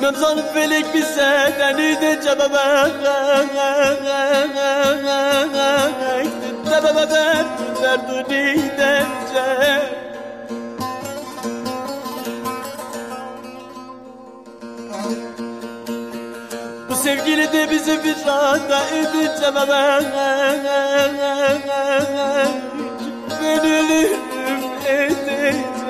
Bilmem zalim felek bize denide cebebe Cebebe derduni dence Bu sevgili de bizi bir randa edince ben ölürüm edince